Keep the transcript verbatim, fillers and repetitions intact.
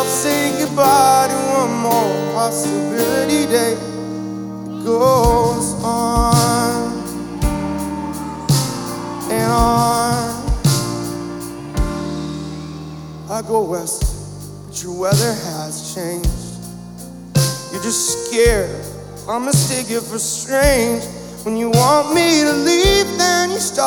say goodbye to one more possibility day. It goes on and on. I go west, but your weather has changed. You're just scared I mistake it for strange. When you want me to leave, then you start